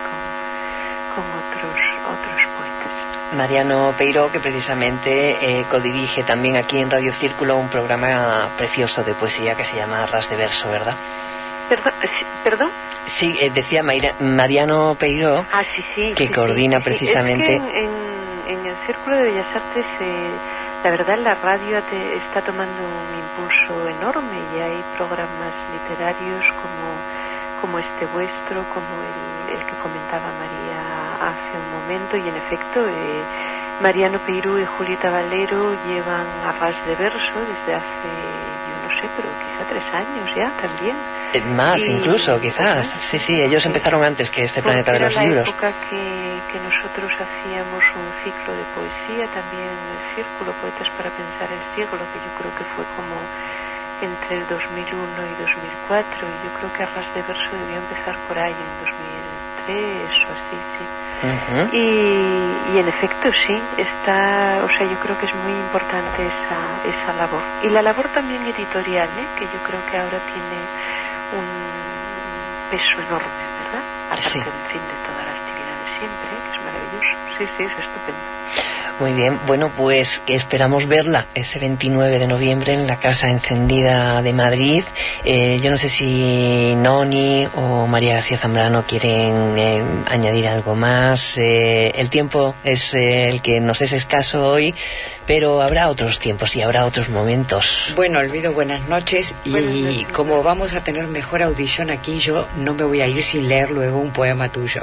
con, con otros otros poetas. Mariano Peiró, que precisamente eh, codirige también aquí en Radio Círculo un programa precioso de poesía que se llama Ras de Verso, ¿verdad? Perdón, ¿perdón? Sí, eh, decía Mayra, Mariano Peiró, ah, sí, sí, que sí, coordina sí, sí. precisamente... Es que en, en, en el Círculo de Bellas Artes, eh, la verdad, la radio te, está tomando un impulso enorme, y hay programas literarios como, como este vuestro, como el, el que comentaba María hace un momento, y en efecto... Eh, Mariano Peiró y Julieta Valero llevan a Ras de Verso desde hace, yo no sé, pero quizá tres años ya también. Eh, más y, incluso, quizás. Sí, sí, ellos empezaron antes que este Planeta de los Libros. Libros. Era la época que, que nosotros hacíamos un ciclo de poesía, también en el Círculo, Poetas para Pensar el Siglo, que yo creo que fue como entre el dos mil uno y dos mil cuatro, y yo creo que a Ras de Verso debió empezar por ahí, en dos mil tres o así, sí. Uh-huh. y, y en efecto sí, está, o sea, yo creo que es muy importante esa, esa labor, y la labor también editorial, ¿eh? Que yo creo que ahora tiene un peso enorme, ¿verdad? Aparte, sí. En fin, de toda la actividad de siempre, ¿eh? Que es maravilloso. Sí, sí, es estupendo. Muy bien, bueno, pues esperamos verla ese veintinueve de noviembre en la Casa Encendida de Madrid. Eh, yo no sé si Noni o María García Zambrano quieren eh, añadir algo más. Eh, el tiempo es eh, el que nos es escaso hoy, pero habrá otros tiempos y habrá otros momentos. Bueno, Olvido, buenas noches, y buenas noches. Como vamos a tener mejor audición aquí, yo no me voy a ir sin leer luego un poema tuyo.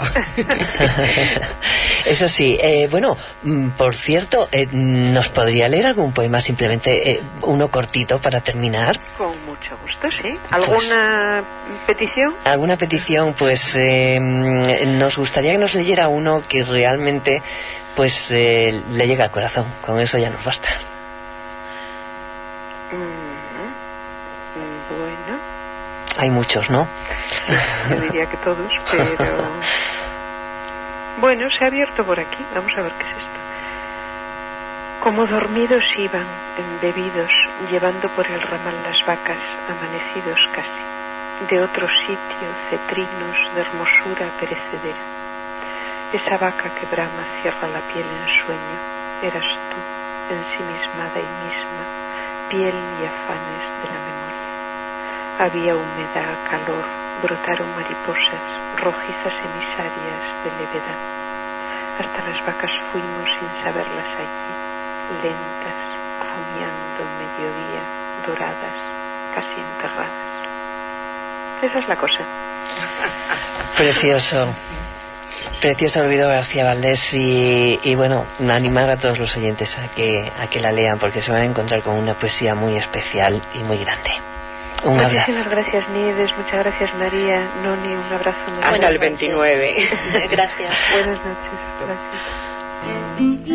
Eso sí, eh, bueno, por cierto, eh, ¿nos podría leer algún poema, simplemente eh, uno cortito para terminar? Con mucho gusto, sí. ¿Alguna pues, petición? ¿Alguna petición? Pues eh, nos gustaría que nos leyera uno que realmente pues eh, le llega al corazón. Con eso ya nos basta. Mm, bueno. Hay muchos, ¿no? Yo diría que todos, pero... Bueno, se ha abierto por aquí. Vamos a ver qué es esto. Como dormidos iban, embebidos, llevando por el ramal las vacas, amanecidos casi. De otro sitio, cetrinos de hermosura perecedera. Esa vaca que brama cierra la piel en sueño, eras tú, ensimismada y misma, piel y afanes de la memoria. Había humedad, calor, brotaron mariposas, rojizas emisarias de levedad. Hasta las vacas fuimos sin saberlas allí, lentas, rumiando en mediodía, doradas, casi enterradas. Esa es la cosa. Precioso. Precioso Olvido García Valdés, y, y bueno, animar a todos los oyentes a que, a que la lean, porque se van a encontrar con una poesía muy especial y muy grande. Un abrazo. Muchísimas gracias, Nieves, muchas gracias, María. Noni, un abrazo muy grande. Hasta el veintinueve. Gracias. Buenas noches. Gracias.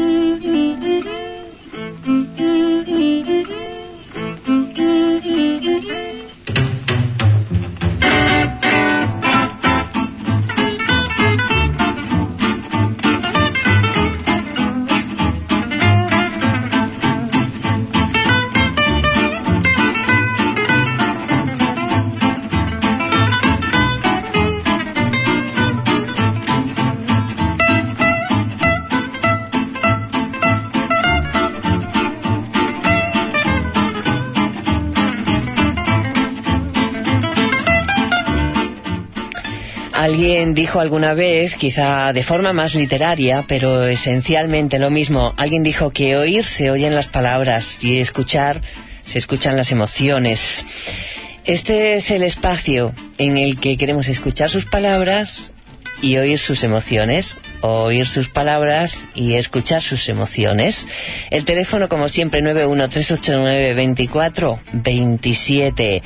Alguien dijo alguna vez, quizá de forma más literaria, pero esencialmente lo mismo, alguien dijo que oír se oyen las palabras y escuchar se escuchan las emociones. Este es el espacio en el que queremos escuchar sus palabras y oír sus emociones, oír sus palabras y escuchar sus emociones. El teléfono, como siempre, nueve uno tres ocho nueve dos cuatro dos siete.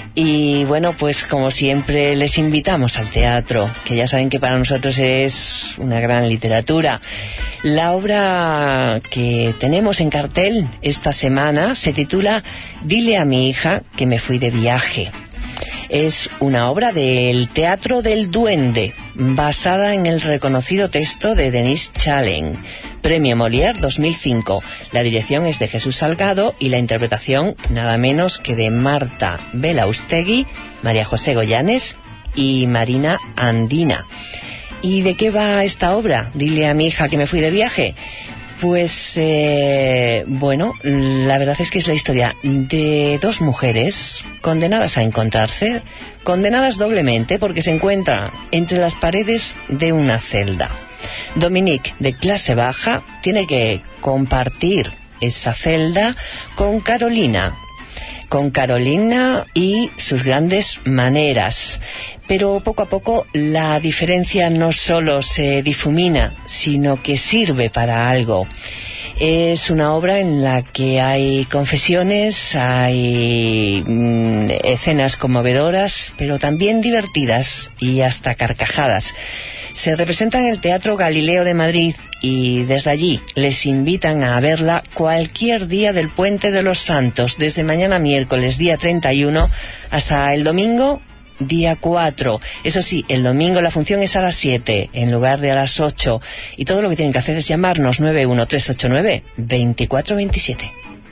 Y bueno, pues como siempre les invitamos al teatro, que ya saben que para nosotros es una gran literatura. La obra que tenemos en cartel esta semana se titula Dile a mi hija que me fui de viaje. Es una obra del Teatro del Duende, basada en el reconocido texto de Denis Challen, Premio Molière dos mil cinco. La dirección es de Jesús Salgado y la interpretación nada menos que de Marta Belaustegui, María José Goyanes y Marina Andina. ¿Y de qué va esta obra? Dile a mi hija que me fui de viaje. Pues, eh, bueno, la verdad es que es la historia de dos mujeres condenadas a encontrarse, condenadas doblemente porque se encuentran entre las paredes de una celda. Dominique, de clase baja, tiene que compartir esa celda con Carolina, con Carolina y sus grandes maneras. Pero poco a poco la diferencia no solo se difumina, sino que sirve para algo. Es una obra en la que hay confesiones, hay mm, escenas conmovedoras, pero también divertidas y hasta carcajadas. Se representa en el Teatro Galileo de Madrid y desde allí les invitan a verla cualquier día del Puente de los Santos, desde mañana miércoles día treinta y uno hasta el domingo día cuatro. Eso sí, el domingo la función es a las siete en lugar de a las ocho, y todo lo que tienen que hacer es llamarnos nueve uno tres ocho nueve dos cuatro dos siete.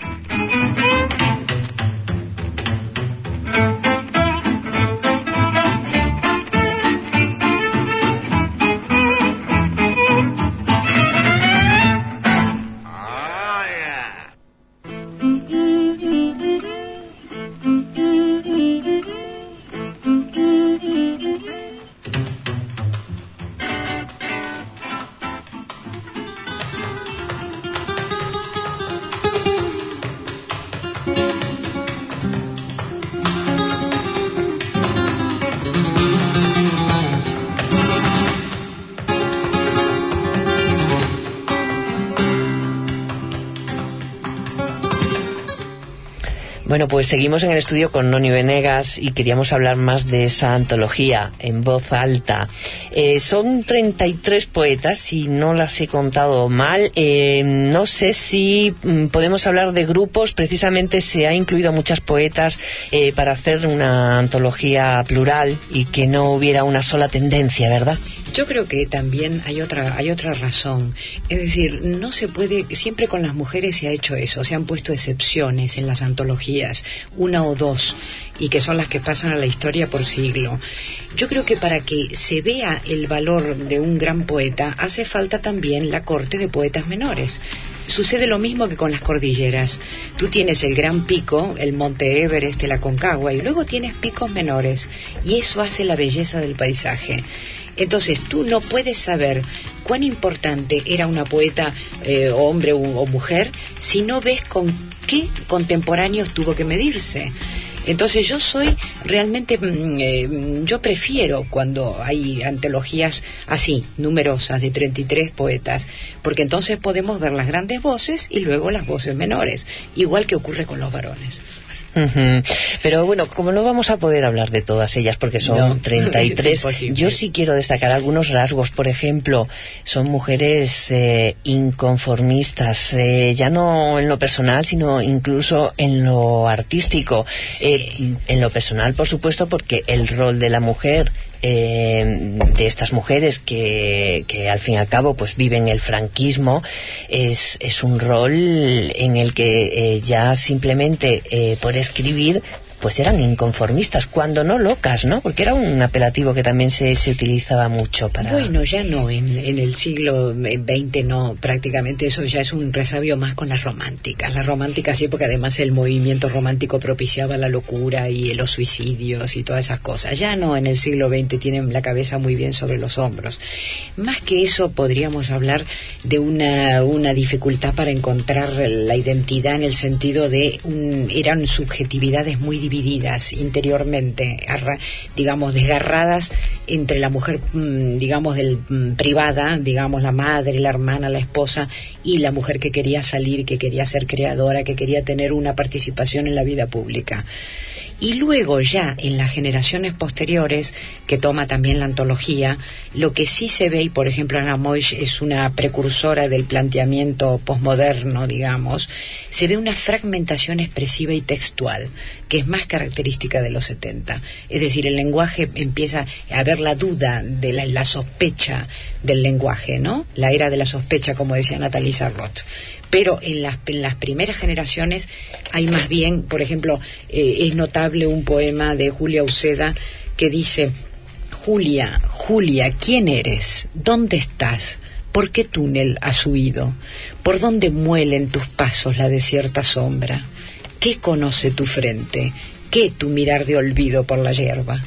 Bueno, pues seguimos en el estudio con Noni Venegas y queríamos hablar más de esa antología en voz alta. Eh, son treinta y tres poetas, si no las he contado mal. Eh, no sé si mm, podemos hablar de grupos. Precisamente se ha incluido a muchas poetas eh, para hacer una antología plural y que no hubiera una sola tendencia, ¿verdad? Yo creo que también hay otra hay otra razón. Es decir, no se puede, siempre con las mujeres se ha hecho eso, se han puesto excepciones en las antologías, una o dos, y que son las que pasan a la historia por siglo. Yo creo que para que se vea el valor de un gran poeta, hace falta también la corte de poetas menores. Sucede lo mismo que con las cordilleras. Tú tienes el gran pico, el monte Everest, el Aconcagua, y luego tienes picos menores, y eso hace la belleza del paisaje. Entonces tú no puedes saber cuán importante era una poeta, eh, hombre o, o mujer, si no ves con qué contemporáneos tuvo que medirse. Entonces yo soy realmente, eh, yo prefiero cuando hay antologías así, numerosas, de treinta y tres poetas, porque entonces podemos ver las grandes voces y luego las voces menores, igual que ocurre con los varones. Uh-huh. Pero bueno, como no vamos a poder hablar de todas ellas porque son no, treinta y tres, yo sí quiero destacar algunos rasgos. Por ejemplo, son mujeres eh, inconformistas, eh, ya no en lo personal, sino incluso en lo artístico. Sí. Eh, en lo personal, por supuesto, porque el rol de la mujer, eh, de estas mujeres que, que al fin y al cabo pues viven el franquismo, es, es un rol en el que eh, ya simplemente eh, por escribir pues eran inconformistas, cuando no locas, ¿no? Porque era un apelativo que también se, se utilizaba mucho para... Bueno, ya no, en, en el siglo veinte no, prácticamente eso ya es un resabio más con las románticas. Las románticas sí, porque además el movimiento romántico propiciaba la locura y los suicidios y todas esas cosas. Ya no, en el siglo veinte tienen la cabeza muy bien sobre los hombros. Más que eso podríamos hablar de una, una dificultad para encontrar la identidad en el sentido de un, eran subjetividades muy divididas interiormente, arra, digamos desgarradas entre la mujer, digamos del privada, digamos la madre, la hermana, la esposa, y la mujer que quería salir, que quería ser creadora, que quería tener una participación en la vida pública. Y luego ya en las generaciones posteriores, que toma también la antología, lo que sí se ve, y por ejemplo Anna Moix es una precursora del planteamiento posmoderno, digamos, se ve una fragmentación expresiva y textual, que es más característica de los setenta. Es decir, el lenguaje empieza a haber la duda, de la, la sospecha del lenguaje, ¿no? La era de la sospecha, como decía Nathalie Roth. Pero en las, en las primeras generaciones hay más bien, por ejemplo, eh, es notable un poema de Julia Uceda que dice: Julia, Julia, ¿quién eres? ¿Dónde estás? ¿Por qué túnel has huido? ¿Por dónde muelen tus pasos la desierta sombra? ¿Qué conoce tu frente? ¿Qué tu mirar de olvido por la hierba?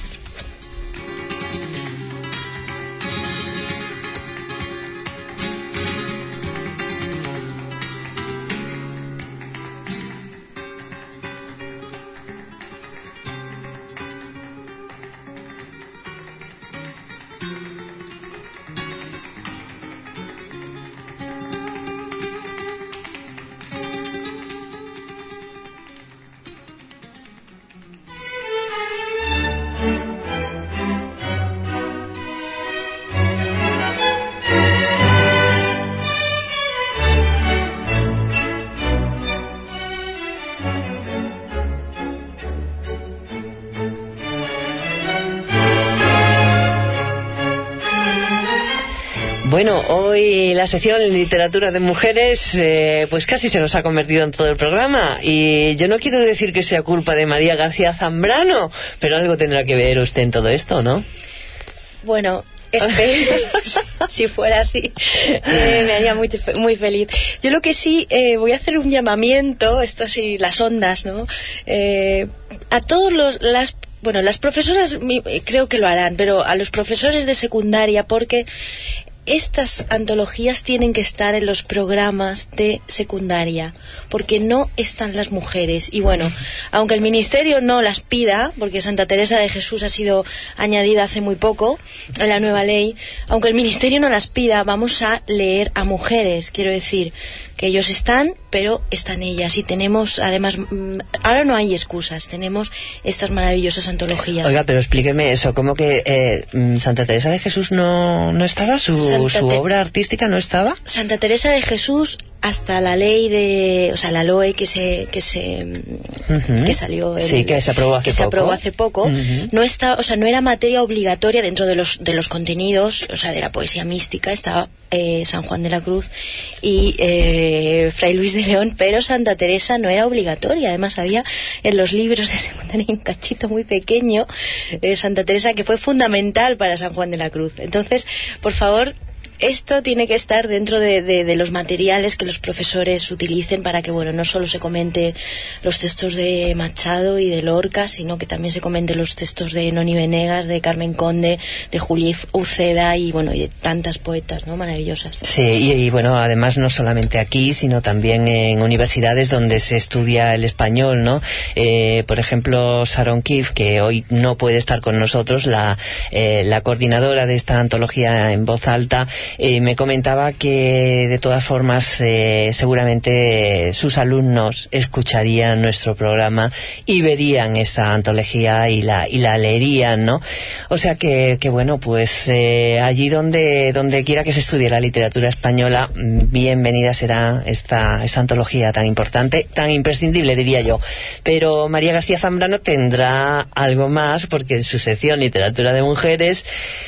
Bueno, hoy la sección Literatura de Mujeres eh, pues casi se nos ha convertido en todo el programa, y yo no quiero decir que sea culpa de María García Zambrano, pero algo tendrá que ver usted en todo esto, ¿no? Bueno, espero, si fuera así, eh, me haría muy, muy feliz. Yo lo que sí, eh, voy a hacer un llamamiento, esto sí, las ondas, ¿no? Eh, a todos los, las bueno, las profesoras creo que lo harán, pero a los profesores de secundaria, porque estas antologías tienen que estar en los programas de secundaria, porque no están las mujeres. Y bueno, aunque el Ministerio no las pida, porque Santa Teresa de Jesús ha sido añadida hace muy poco en la nueva ley, aunque el Ministerio no las pida, vamos a leer a mujeres. Quiero decir que ellos están, pero están ellas. Y tenemos, además, ahora no hay excusas, tenemos estas maravillosas antologías. Oiga, pero explíqueme eso, ¿cómo que eh, Santa Teresa de Jesús no, no estaba? ¿Su, su obra artística no estaba? Santa Teresa de Jesús, hasta la ley de, o sea, la L O E que se que se uh-huh. que salió el, sí, que se aprobó hace que poco, se aprobó hace poco uh-huh. no está, o sea, no era materia obligatoria dentro de los de los contenidos, o sea, de la poesía mística. Estaba eh, San Juan de la Cruz y eh, Fray Luis de León, pero Santa Teresa no era obligatoria. Además había en los libros de secundaria un cachito muy pequeño de Santa Teresa que fue fundamental para San Juan de la Cruz. Entonces, por favor, esto tiene que estar dentro de, de, de los materiales que los profesores utilicen para que, bueno, no solo se comente los textos de Machado y de Lorca, sino que también se comente los textos de Noni Venegas, de Carmen Conde, de Julia Uceda y, bueno, y de tantas poetas, ¿no?, maravillosas. Sí, y, y bueno, además no solamente aquí, sino también en universidades donde se estudia el español, ¿no? Eh, por ejemplo, Sharon Keefe, que hoy no puede estar con nosotros, la, eh, la coordinadora de esta antología en voz alta, Eh, me comentaba que de todas formas eh, seguramente sus alumnos escucharían nuestro programa y verían esa antología y la y la leerían, ¿no? O sea que, que bueno, pues eh, allí donde donde quiera que se estudie la literatura española, bienvenida será esta esta antología tan importante, tan imprescindible, diría yo. Pero María García Zambrano tendrá algo más, porque en su sección Literatura de Mujeres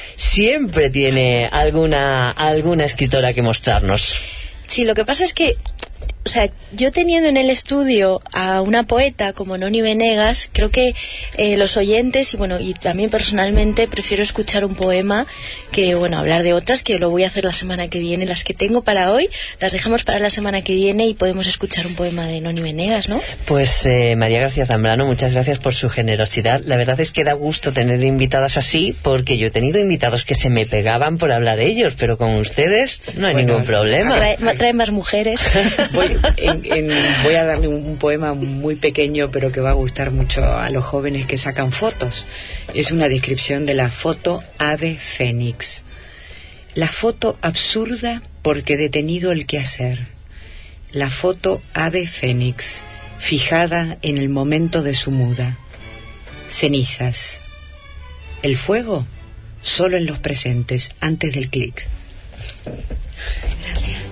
siempre tiene alguna alguna escritora que mostrarnos. Sí, lo que pasa es que o sea, yo teniendo en el estudio a una poeta como Noni Venegas, creo que eh, los oyentes, y bueno, y también personalmente, prefiero escuchar un poema que, bueno, hablar de otras, que lo voy a hacer la semana que viene. Las que tengo para hoy, las dejamos para la semana que viene y podemos escuchar un poema de Noni Venegas, ¿no? Pues eh, María García Zambrano, muchas gracias por su generosidad. La verdad es que da gusto tener invitadas así, porque yo he tenido invitados que se me pegaban por hablar ellos, pero con ustedes no hay bueno, ningún problema. Trae, trae más mujeres. Voy, en, en, voy a darle un, un poema muy pequeño, pero que va a gustar mucho a los jóvenes que sacan fotos. Es una descripción de la foto ave fénix. La foto absurda porque detenido el quehacer. La foto ave fénix, fijada en el momento de su muda. Cenizas. El fuego solo en los presentes, antes del clic. Gracias.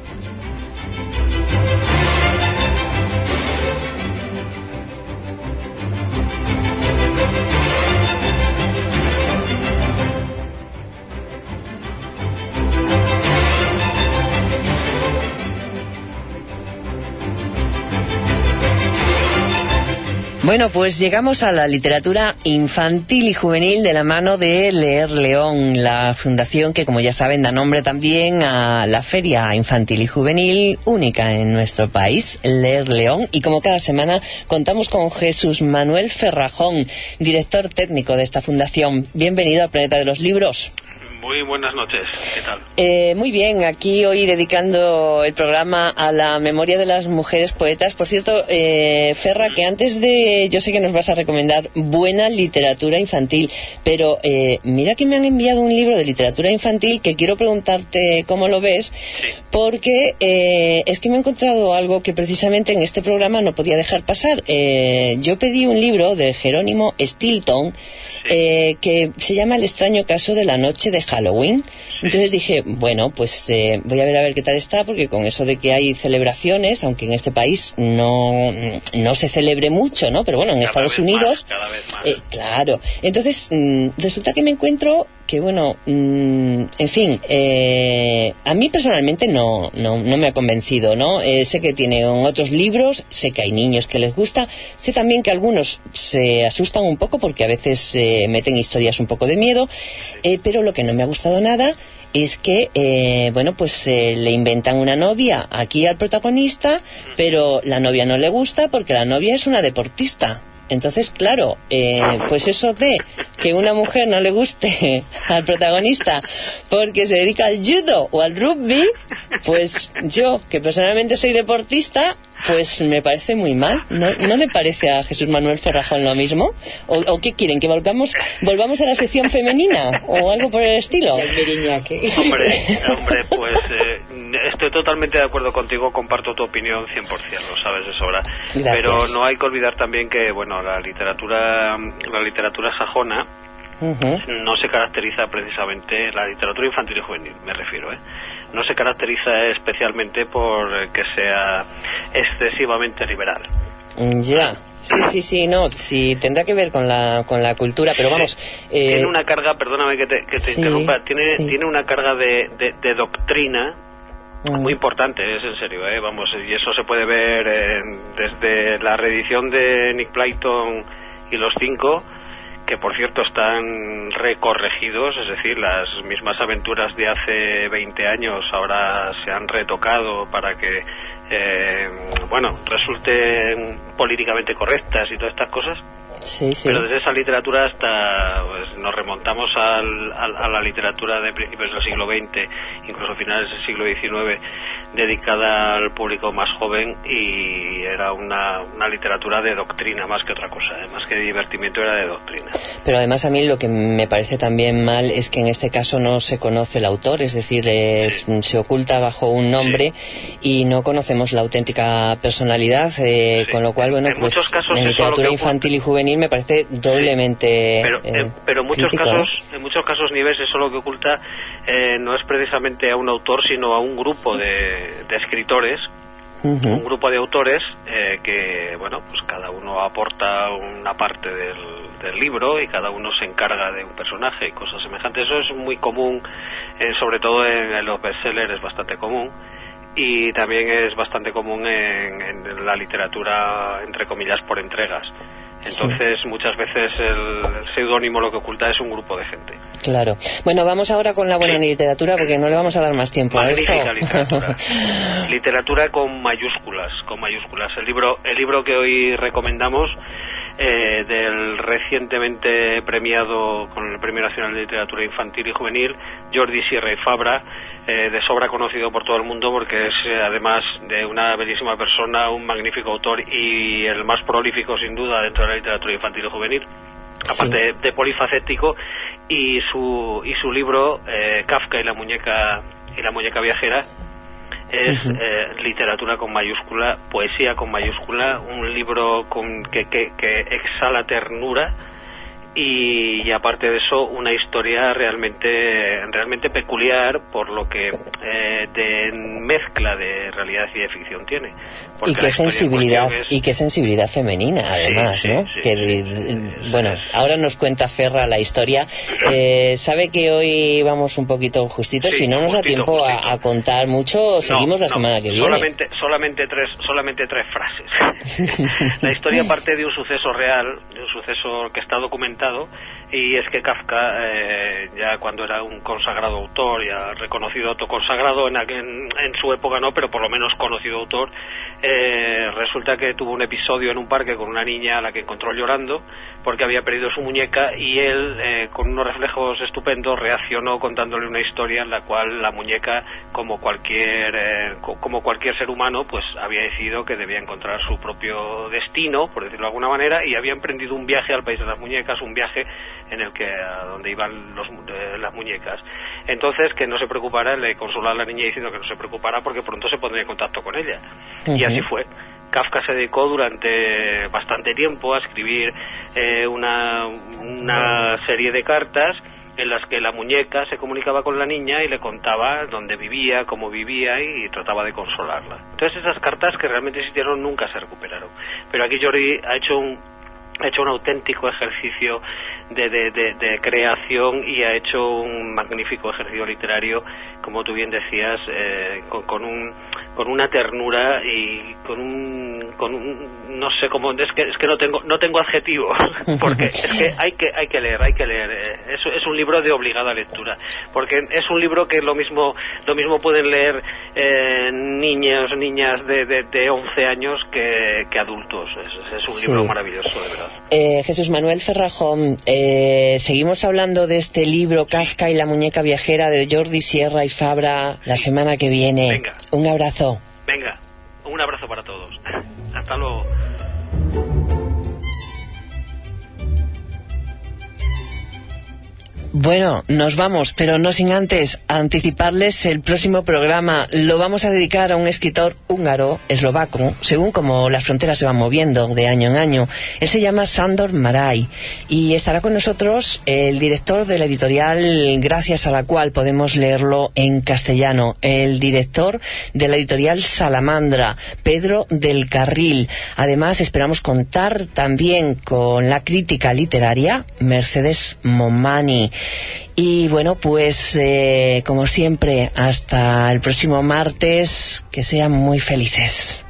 Bueno, pues llegamos a la literatura infantil y juvenil de la mano de Leer León, la fundación que, como ya saben, da nombre también a la feria infantil y juvenil única en nuestro país, Leer León. Y como cada semana contamos con Jesús Manuel Ferrajón, director técnico de esta fundación. Bienvenido al Planeta de los Libros. Muy buenas noches, ¿qué tal? Eh, muy bien, aquí hoy dedicando el programa a la memoria de las mujeres poetas. Por cierto, eh, Ferra, que antes de... Yo sé que nos vas a recomendar buena literatura infantil, pero eh, mira que me han enviado un libro de literatura infantil que quiero preguntarte cómo lo ves, sí. porque eh, es que me he encontrado algo que precisamente en este programa no podía dejar pasar. Eh, yo pedí un libro de Jerónimo Stilton, Eh, que se llama El extraño caso de la noche de Halloween. Entonces dije, bueno, pues eh, voy a ver a ver qué tal está, porque con eso de que hay celebraciones, aunque en este país no, no se celebre mucho, ¿no? Pero bueno, en cada Estados Unidos, más, cada vez más. Eh, claro. Entonces mmm, resulta que me encuentro que, bueno, mmm, en fin, eh, a mí personalmente no, no, no me ha convencido, ¿no? Eh, sé que tiene otros libros, sé que hay niños que les gusta, sé también que algunos se asustan un poco porque a veces eh, meten historias un poco de miedo, eh, pero lo que no me ha gustado nada es que, eh, bueno, pues eh, le inventan una novia aquí al protagonista, pero la novia no le gusta porque la novia es una deportista. Entonces, claro, eh, pues eso de que una mujer no le guste al protagonista porque se dedica al judo o al rugby, pues yo, que personalmente soy deportista, pues me parece muy mal. ¿No, no le parece a Jesús Manuel Ferrajón lo mismo? ¿O, o qué quieren? ¿Que volvamos, volvamos a la sección femenina o algo por el estilo? Hombre, hombre, pues eh, estoy totalmente de acuerdo contigo, comparto tu opinión cien por ciento, lo sabes de sobra. Gracias. Pero no hay que olvidar también que, bueno, la literatura, la literatura sajona uh-huh. no se caracteriza precisamente, la literatura infantil y juvenil me refiero, ¿eh? no se caracteriza especialmente por que sea excesivamente liberal. Ya, sí, sí, sí, no, sí, tendrá que ver con la con la cultura, pero vamos... Eh... Tiene una carga, perdóname que te, que te sí, interrumpa, tiene, sí. tiene una carga de, de, de doctrina mm. muy importante, es en serio, ¿eh? Vamos, y eso se puede ver eh, desde la reedición de Nick Clayton y los cinco, que por cierto están recorregidos, es decir, las mismas aventuras de hace veinte años ahora se han retocado para que, eh, bueno, resulten políticamente correctas y todas estas cosas. Sí, sí. Pero desde esa literatura hasta, pues, nos remontamos al, al, a la literatura de principios del siglo veinte, incluso finales del siglo diecinueve, dedicada al público más joven, y era una, una literatura de doctrina más que otra cosa, ¿eh? Más que de divertimiento, era de doctrina. Pero además a mí lo que me parece también mal es que en este caso no se conoce el autor, es decir, es, sí. se oculta bajo un nombre sí. y no conocemos la auténtica personalidad, eh, sí. con lo cual, bueno, en pues muchos casos en literatura infantil y juvenil me parece doblemente sí. pero, eh, eh, pero en muchos crítico, casos ¿no? en muchos casos Nieves, eso lo que oculta eh, no es precisamente a un autor, sino a un grupo de, de escritores, uh-huh. un grupo de autores eh, que, bueno, pues cada uno aporta una parte del, del libro y cada uno se encarga de un personaje y cosas semejantes. Eso es muy común, eh, sobre todo en, en los bestsellers, es bastante común. y también es bastante común en, en la literatura, entre comillas, por entregas. Entonces, sí, muchas veces el, el seudónimo lo que oculta es un grupo de gente. Claro. Bueno, vamos ahora con la buena, sí, literatura, porque no le vamos a dar más tiempo Magnífica a esto. literatura. Literatura con mayúsculas, con mayúsculas. El libro, el libro que hoy recomendamos, eh, del recientemente premiado con el Premio Nacional de Literatura Infantil y Juvenil, Jordi Sierra y Fabra, eh, de sobra conocido por todo el mundo porque es, eh, además de una bellísima persona, un magnífico autor y el más prolífico sin duda dentro de la literatura infantil y juvenil, aparte, sí, de, de polifacético, y su y su libro, eh, Kafka y la muñeca y la muñeca viajera, es, uh-huh, eh, literatura con mayúscula, poesía con mayúscula, un libro con, que, que, que exhala ternura y, y aparte de eso una historia realmente realmente peculiar por lo que eh, de mezcla de realidad y de ficción tiene. Porque y qué sensibilidad es... y qué sensibilidad femenina además, sí, sí, ¿no? Sí, que sí, sí, bueno, es... ahora nos cuenta Ferra la historia. Eh, sabe que hoy vamos un poquito justitos, sí, si no nos justito, da tiempo a, a contar mucho, seguimos no, la no, semana que viene. Solamente solamente tres solamente tres frases. La historia parte de un suceso real, de un suceso que está documentado, y es que Kafka, eh, ya cuando era un consagrado autor, ya reconocido autoconsagrado en, en, en su época no, pero por lo menos conocido autor, eh, resulta que tuvo un episodio en un parque con una niña a la que encontró llorando porque había perdido su muñeca, y él, eh, con unos reflejos estupendos, reaccionó contándole una historia en la cual la muñeca, como cualquier eh, como cualquier ser humano, pues había decidido que debía encontrar su propio destino, por decirlo de alguna manera, y había emprendido un viaje al país de las muñecas, un viaje en el que a donde iban los, eh, las muñecas. Entonces, que no se preocupara, le consoló a la niña diciendo que no se preocupara porque pronto se pondría en contacto con ella. Uh-huh. Y así fue. Kafka se dedicó durante bastante tiempo a escribir eh, una, una serie de cartas en las que la muñeca se comunicaba con la niña y le contaba dónde vivía, cómo vivía, y trataba de consolarla. Entonces esas cartas, que realmente existieron, nunca se recuperaron. Pero aquí Jordi ha hecho un ha hecho un auténtico ejercicio de, de, de, de creación, y ha hecho un magnífico ejercicio literario, como tú bien decías, eh, con, con un con una ternura y con un con un no sé cómo, es que es que no tengo no tengo adjetivos, porque es que hay que hay que leer hay que leer es, es un libro de obligada lectura, porque es un libro que lo mismo lo mismo pueden leer eh, niños niñas de, de, de once años que, que adultos. Es, es un libro, sí, maravilloso, de verdad. eh, Jesús Manuel Ferrajón, eh, seguimos hablando de este libro, Kafka y la muñeca viajera, de Jordi Sierra y Fabra, la semana que viene. Venga. Un abrazo. Venga, un abrazo para todos. Hasta luego. Bueno, nos vamos, pero no sin antes anticiparles el próximo programa. Lo vamos a dedicar a un escritor húngaro, eslovaco, según como las fronteras se van moviendo de año en año. Él se llama Sándor Márai y estará con nosotros el director de la editorial gracias a la cual podemos leerlo en castellano, el director de la editorial Salamandra, Pedro del Carril. Además, esperamos contar también con la crítica literaria, Mercedes Momani. Y bueno, pues eh, como siempre, hasta el próximo martes, que sean muy felices.